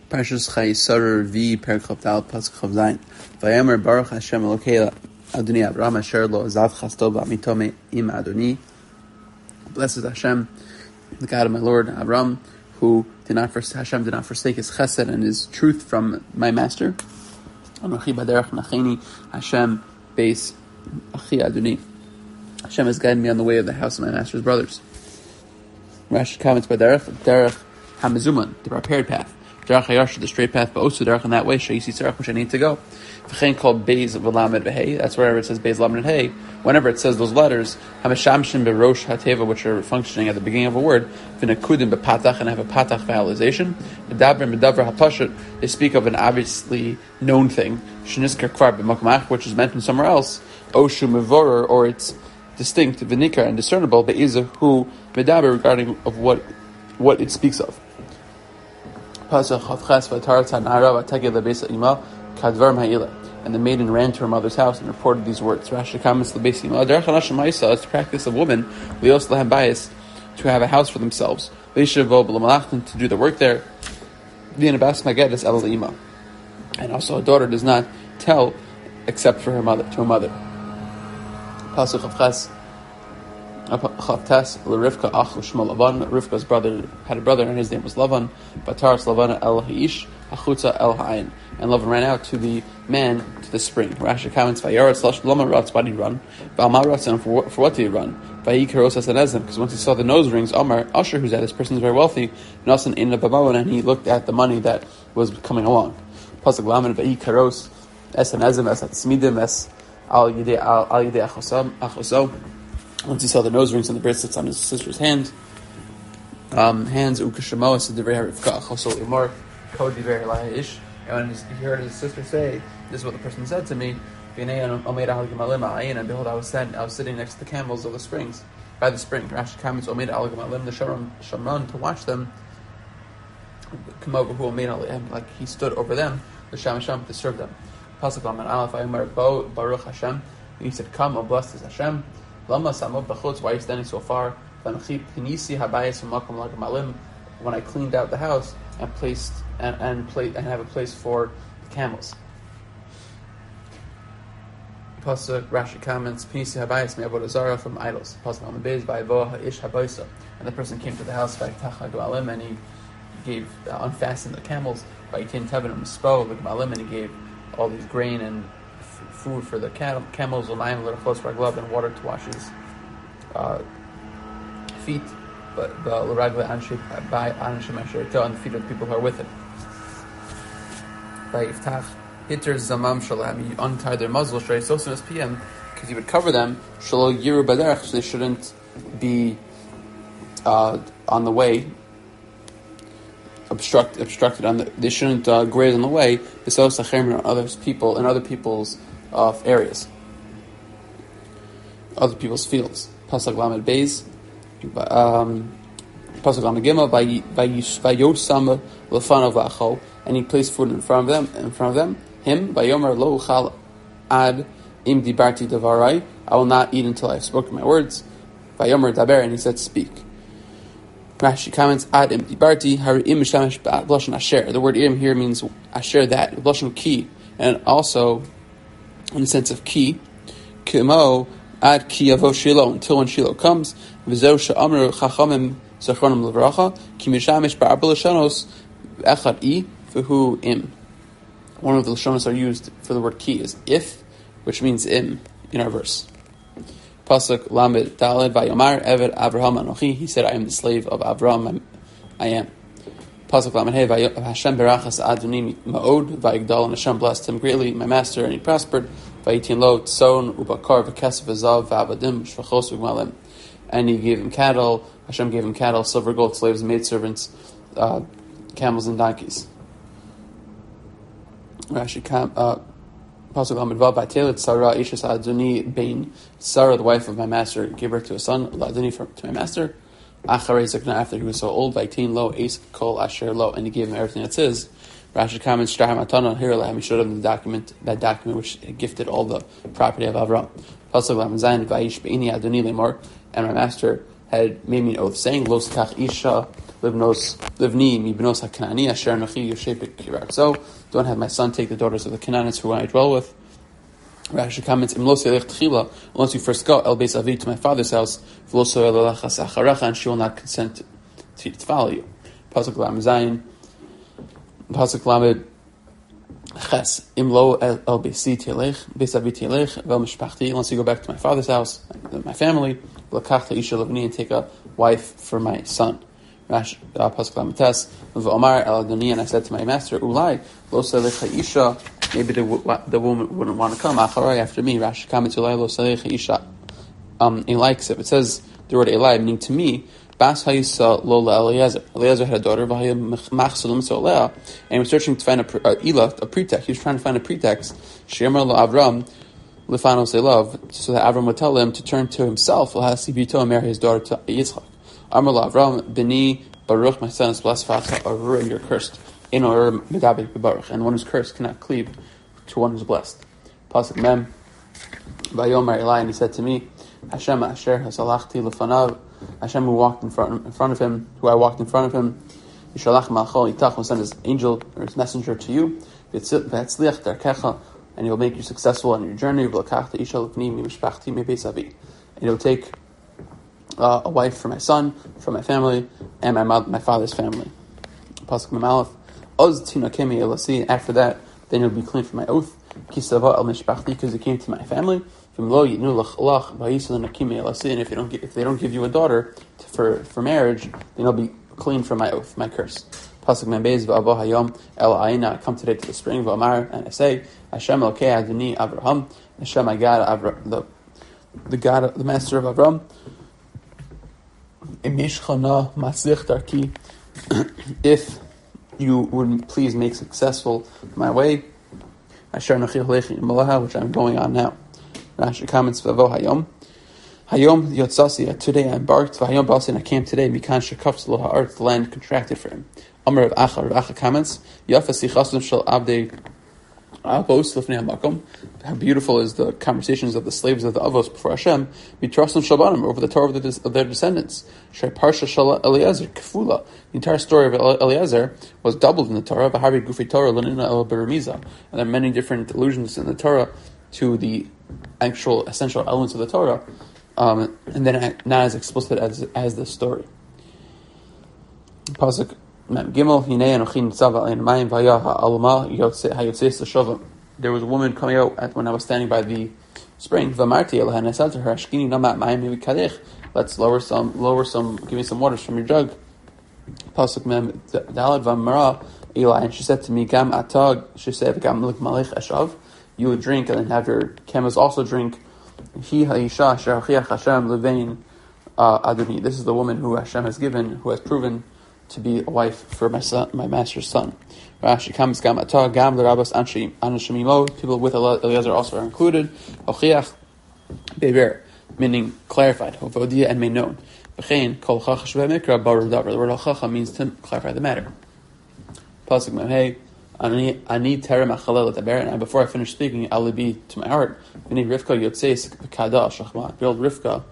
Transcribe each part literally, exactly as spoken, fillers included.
Parshas Chayisar V Perikov Dal Pasuk Chav Zayin. Vayomer Baruch Hashem Elokei Adoni Avraham Asher Lo Azav Chasto Ba'mitome Im Adoni. Blessed Hashem, the God of my Lord Avraham, who did not forsake Hashem did not forsake His Chesed and His truth from my master. Anochi Baderech Nacheni Hashem Beis Achi Adoni. Hashem has guided me on the way of the house of my master's brothers. Rashi comments by Derech Derech Hamazuman, the prepared path. Derech Hayash, the straight path, but also Derech in that way, Shayisi Tzarech, which I need to go. V'chein called Beis V'lamed V'hei, that's wherever it says Beis Lamed Hey, whenever it says those letters, Hameshamshin Berosh HaTeva, which are functioning at the beginning of a word, V'nekudim B'patach, and have a patach vowelization, V'dabrim B'davra HaPashut, they speak of an obviously known thing, Shenisker Kvar B'makmach, which is mentioned somewhere else, Oshu Mevorer, or it's distinct, V'nikar, and discernible, Be'izah, who Medaber, regarding of what what it speaks of. And the maiden ran to her mother's house and reported these words. Rashi comments the base email. It's the practice of women to have a house for themselves, to do the work there. And also a daughter does not tell except for her mother to her mother. Pasuk of Ches. Rivka's brother had a brother and his name was Lavan. Bataras Lavan el Haish Achutza el Ha'ain, and Lavan ran out to the man to the spring. Rashi comments: Vayaretz Lama Ratz, why did he run? Valma Ratz, and for what did he run? Vayikaros Asanezim, because once he saw the nose rings, Amar Asher, who's that? This person is very wealthy. Nasan in the Babawon, and he looked at the money that was coming along. Pasuk Laman Vayikaros Asanezim Es Atzmidim Es Al Yidei Al Yidei Achoso. Once he saw the nose rings and the bracelets on his sister's hand, um, hands ukashamo said the very Rivka Achosol Imar Kod Diver Lahish, and when he heard his sister say, "This is what the person said to me," and behold, I was sitting, I was sitting next to the camels of the springs, by the spring. Rashi comments, "Omeid al Gemalim the Shamron to watch them come over, who Omeid al like he stood over them, the Shamasham to serve them." Pasuk Laman Aleph Ayomar Bo Baruch Hashem. And he said, "Come, O blessed is Hashem." Lama Samot Bachutz, why are you standing so far? When I cleaned out the house and placed and and, play, and have a place for the camels. Pasuk Rashi comments: Pinisi habayis me'avodah zara, from idols. Pasuk on the base by Voah Ish Habayisa, and the person came to the house by Tacha Goalim, and he gave uh, unfastened the camels by Yitin Tevin and Mispo the Goalim, and he gave all these grain and food for the camels, camels, layim little close by glove, and water to wash his uh, feet, but the l'ragla anshim by anshim asherito, on the feet of the people who are with him. By iftach hitter zamam shalom, you untie their muzzle shrei sosim p m, because you would cover them shalo yiru baderech, so they shouldn't be uh, on the way. Obstruct, obstructed on the. They shouldn't uh, graze on the way. B'sos achem on other people in other people's uh, areas, other people's fields. Pasuk Lamed Beis, um, Pasuk Lamed Gimel, Vayosam Lefanav Lacho, and he placed food in front of them. In front of them, him Vayomer Lo Uchal Ad Im Dibarti Davarai. I will not eat until I have spoken my words. Vayomer Daber, and he said, speak. Rashi comments, Ad Im Dibarti Hari Im Shamash B'Lashon Asher. The word Im here means Asher, that B'Lashon Ki, and also in the sense of Ki, Kimo Ad Ki Yavo Shiloh, until when Shiloh comes. V'Zeu She'amru Chachamim Zachronim Levracha Ki Mishamish Ba'arba Lashonos Echad I V'Hu Im. One of the Lashonos are used for the word Ki is if, which means Im in our verse. Pasuk Lamed Daled Vayomar Eved Avraham Anochi. He said, I am the slave of Avraham. I am. Pasuk Lamed Hey Hashem Berachas Adoni Ma'od Vayigdal, and Hashem blessed him greatly, my master, and he prospered. Vayitin Lo Tzon Ubakar V'Kesef V'Zav V'Avadim Shvachos V'Gmalim. And he gave him cattle. Hashem gave him cattle, silver, gold, slaves, maidservants, uh, camels, and donkeys. Rashi Kam. Uh, Pasuk Lamed Vav Vatelet Sarah Ishes Adoni Bain. Sarah, the wife of my master, gave birth to a son, Adoni, to my master. Acharei Zakna, after he was so old, Vaitin Lo Eis Kol Asher Lo, and he gave him everything that's his. Rashi comments: Shtar Matana here He showed him the document, that document which gifted all the property of Avram. Pasuk Lamed Zayin Vaish Beini Adoni Lemor, and my master had made me an oath, saying, Lo Sikach Isha Livnos livni mibnos hakanani asher nochi yoshepik kirat. So don't have my son take the daughters of the Canaanites who I dwell with. Rashi comments, unless you first go el beis avi to my father's house, and she will not consent to, to follow you. Pasuk Lam Zayin, Pasuk Lamed Ches imlo el beisi tilech beis avi tilech vel mishpachti. Unless you go back to my father's house, my family, lakachta isha levni, and take a wife for my son. Rashi Pasuk Lamed Tes v'omar el adoni, and I said to my master, ulai lo selecha isha. Maybe the, the woman wouldn't want to come acharai after me. Rashi comments, Elai lo salech isha. Um, he likes it. It says the word Elai, meaning to me, Bas hayisa lo la Eliezer. Eliezer had a daughter, v'haya machsalim solea, and he was searching to find a, a ilah, a pretext. He was trying to find a pretext. Shemer lo Avram, lefanos love, so that Avram would tell him to turn to himself. L'hasibito and marry his daughter to Yitzchak. Amar lo Avram, b'ni baruch, my son is blessed. Fata arur, and you're cursed. In or medabik bebaruch, and one who's cursed cannot cleave to one who's blessed. Pasuk Mem, Vayomar Eli, and he said to me, Hashem asher hasalachti lefanav, Hashem who walked in front in front of him, who I walked in front of him, Yishalach malchol yitach, will send his angel or his messenger to you, v'etzliach darkecha, and he will make you successful on your journey. V'lakachta isha lefni mimishpachti mebeis avi, and he will take uh, a wife for my son, from my family, and my mother, my father's family. Pasuk Mem Aleph. After that, then you'll be clean from my oath. Because it came to my family. And if they don't give, if they don't give you a daughter to, for for marriage, then you'll be clean from my oath, my curse. Pasuk Membez v'avo hayom el aina. I come today to the spring v'amar, and I say, Hashem Elokei Adoni Avraham, Hashem my God, Avra, the the God, the Master of Avram. Imishchana matzlich darki. If you would please make successful my way, which I'm going on now. Rashi comments, Vavo Hayom. Hayom Yotzasi, today I embarked, Vahayom Basi, and I came today, Mikan Shekafs Lo Ha'art, the land contracted for him. Amar of Acha, Rav Acha comments, Yafasi Chasdim Shal Abdei Avos Lifnei HaMakom. How beautiful is the conversations of the slaves of the Avos before Hashem, Mitrasam Shalbanim, over the Torah of, the, of their descendants. Shai Parsha Shal Eliezer, Kefula. The entire story of Eliezer was doubled in the Torah, V'hari Gufi Torah, Lenina El Beremiza. And there are many different allusions in the Torah to the actual essential elements of the Torah, um, and then not as explicit as as the story. Pasuk Gimel, Hinei Anochi Nitzav Al Ein Mayim V'haya Ha'alma Hayotzeis L'Shavim. There was a woman coming out at, when I was standing by the spring. V'amarti Elaha, and I said to her, Ashkini Namat Mayim Kadech. Let's lower some, lower some, give me some waters from your jug. Pasuk Mem Dalad V'amara Eli, and she said to me, Gam Atag. She said, Gam Lik Malich Eshav. You would drink and then have your camels also drink. He Ha'isha Sherachiach Hashem Levein Adoni. This is the woman who Hashem has given, who has proven to be a wife for my son, my master's son. Rashi comes Gam Atah Gam L'Rabbas Anshim Anashimimo. People with Eliezer also are included. Hochiach Beber, meaning clarified. Hovodia and made known. V'chein Kol Chachash V'Mikra Baruch Davar. The word Chacha means to clarify the matter. Pasuk Memhei. Ani terem achalel et and before I finish speaking, I'll be to my heart. V'ni Rivka yotzeis v'kada shachma. The old Rivka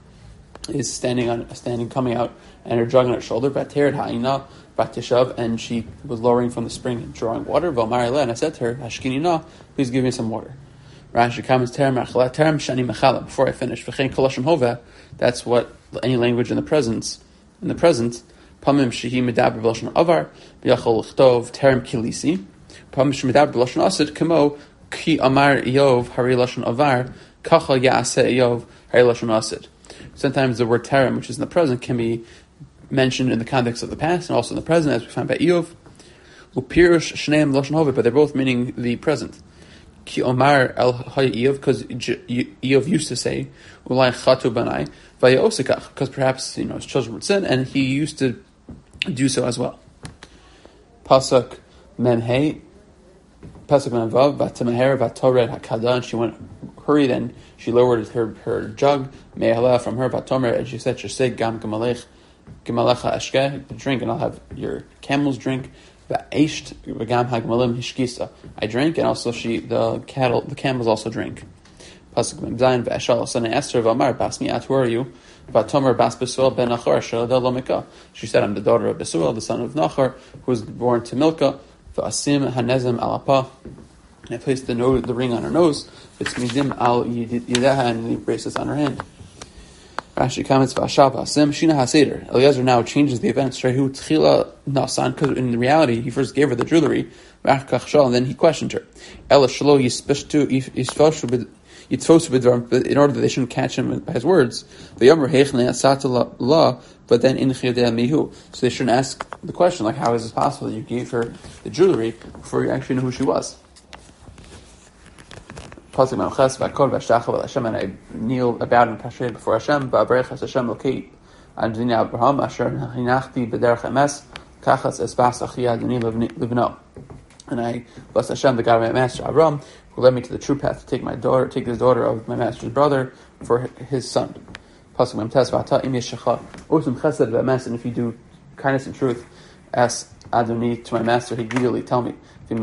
is standing on, standing, coming out, and her jug on her shoulder. V'tered ha'ina v'tishav, and she was lowering from the spring and drawing water. V'amar le, and I said to her, Hashkinina, please give me some water. Rashi comments, terem achalel terem shani mechala. Before I finish, v'chein kolashim hova. That's what any language in the present, in the present. Pamim shehi medaber b'lashon avar v'yachol l'chtov terem kilisi. Pamim shehi medaber b'lashon asid kamo ki amar Iyov hari lashon avar kacha yaaseh Iyov hari lashon asid. Sometimes the word terem, which is in the present, can be mentioned in the context of the past and also in the present, as we find by Iyov. Upirush shneim lashon hova, but they're both meaning the present. Ki omar el hay Iyov, because Iyov used to say ulai chatu banai vaya osikach, because perhaps you know his children would sin, and he used to do so as well. Pasuk Memhei, Pasuk Memvav, Vatamaher Vatored Hakada, and she went hurried and she lowered her, her jug, Mehala from her Vatomer, and she said, Sheseg Gam Gamalech Gamalecha Ashke, drink, and I'll have your camels drink. Va'esht V'gam Hagmalim Hishkisa. I drink, and also she the cattle the camels also drink. Pasuk Mem Zayin Ve'eshal Sana Esther V'Amar Bas Mi'at, who are you? V'Tomer Bas Besuel Ben Nachor Shel Lo Milka. She said, I'm the daughter of Besuel, the son of Nachor, who was born to Milka. V'Asim Hanezem Alapa. And I placed the nose, the ring on her nose. It's Midim Al Yideha, and the bracelets on her hand. Rashi comments, V'Ashav Asim Shina HaSeder. Eliezer now changes the events. Shehu Tchila Nasan, because in reality he first gave her the jewelry, and then he questioned her. Ela Shalo Yispishtu Yisfoshu B'Dvarim, in order that they shouldn't catch him by his words. V'Yomer Heichne Asata La, but then in Chiyadeh Mihu. So they shouldn't ask the question, like, how is this possible that you gave her the jewelry before you actually knew who she was? Pasuk Mamches V'Akol V'Ashtachav Hashem, and I kneel, bowed and prostrated before Hashem. V'Abrechas Hashem Lokei Adoni Abraham Asher Hinachti B'Derech Emes Kachas Esbas Achi Adoni Livno. And I bless Hashem, the God of my master Abraham, who led me to the true path to take my daughter, take the daughter of my master's brother for his son. Pasuk Mamtes V'Ata Im Yeshecha Osim Chesed V'Emes, and if you do kindness and truth, ask Adoni to my master Higiduli, tell me. If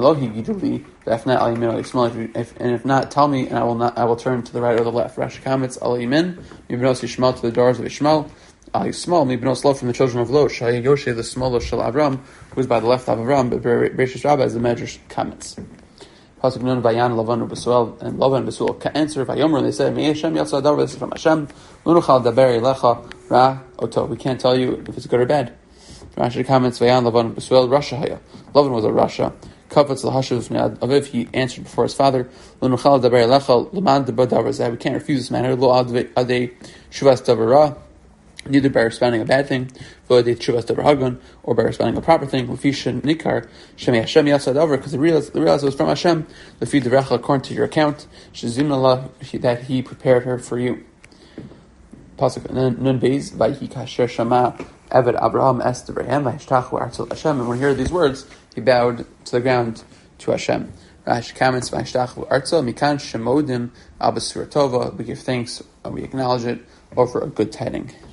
and if not, tell me, and I will not. I will turn to the right or the left. Rashi comments: Al Yimin, Mibnos Yishmael, to the daughters of Ishmael. Al Yismael, Mibnos Lot, from the children of Lot. Shaya Yoshe, the small of Shel Avram, who is by the left of Avram. But Bereshit Rabbah, as the Medrash comments. Pasuk Nun Vayan Lavan Besuel, and Lavan and Besuel answer Vayomer, and they said, Me Hashem Yatsa Davar, this is from Hashem. Lunuchal Daber Lecha Ra Oto. We can't tell you if it's good or bad. Rashi comments: Vayan Lavan Besuel Rasha Haya. Lavan was a Rasha. Kafatz l'hashuv aviv, he answered before his father. We can't refuse this matter. Lo adei shuvas davara, neither by responding a bad thing, lo adei shuvas davar or by responding a proper thing. Lefisha nikar shemi Hashem yasad davar, because they realized, they realized it was from Hashem. Lefi derecha, according to your account, shezimnallah, that he prepared her for you. Pasuk nun beis vayhi kasher shama Eved Abraham es Devarim vayishtachu artzol Hashem, and when he heard these words, he bowed to the ground to Hashem. Rashi comments: Vayishtachu artzol mikan shemodim al b'sura tova. We give thanks and we acknowledge it over a good tiding.